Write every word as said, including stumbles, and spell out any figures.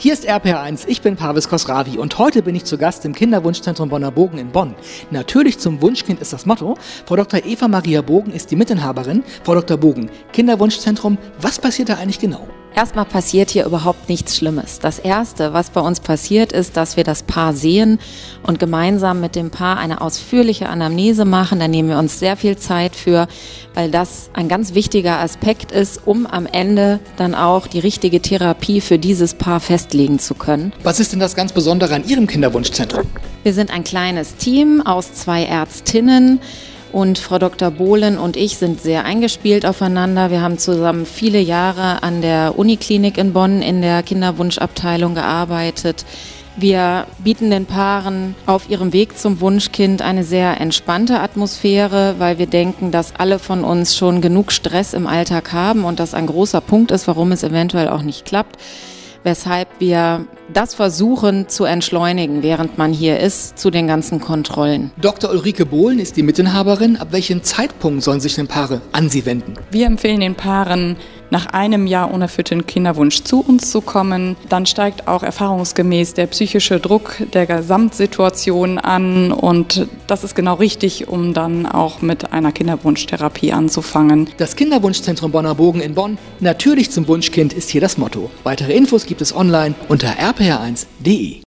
Hier ist R P R eins, ich bin Parvis Khosravi und heute bin ich zu Gast im Kinderwunschzentrum Bonner Bogen in Bonn. Natürlich zum Wunschkind ist das Motto. Frau Doktor Eva Maria Bogen ist die Mitinhaberin. Frau Doktor Bogen, Kinderwunschzentrum, was passiert da eigentlich genau? Erstmal passiert hier überhaupt nichts Schlimmes. Das Erste, was bei uns passiert, ist, dass wir das Paar sehen und gemeinsam mit dem Paar eine ausführliche Anamnese machen. Da nehmen wir uns sehr viel Zeit für, weil das ein ganz wichtiger Aspekt ist, um am Ende dann auch die richtige Therapie für dieses Paar festlegen zu können. Was ist denn das ganz Besondere an Ihrem Kinderwunschzentrum? Wir sind ein kleines Team aus zwei Ärztinnen. Und Frau Doktor Bohlen und ich sind sehr eingespielt aufeinander. Wir haben zusammen viele Jahre an der Uniklinik in Bonn in der Kinderwunschabteilung gearbeitet. Wir bieten den Paaren auf ihrem Weg zum Wunschkind eine sehr entspannte Atmosphäre, weil wir denken, dass alle von uns schon genug Stress im Alltag haben und das ein großer Punkt ist, warum es eventuell auch nicht klappt. Weshalb wir das versuchen zu entschleunigen, während man hier ist, zu den ganzen Kontrollen. Doktor Ulrike Bohlen ist die Mitinhaberin. Ab welchem Zeitpunkt sollen sich denn Paare an Sie wenden? Wir empfehlen den Paaren, nach einem Jahr unerfüllten Kinderwunsch zu uns zu kommen. Dann steigt auch erfahrungsgemäß der psychische Druck der Gesamtsituation an und das ist genau richtig, um dann auch mit einer Kinderwunschtherapie anzufangen. Das Kinderwunschzentrum Bonner Bogen in Bonn, natürlich zum Wunschkind, ist hier das Motto. Weitere Infos gibt es online unter r p r eins punkt d e.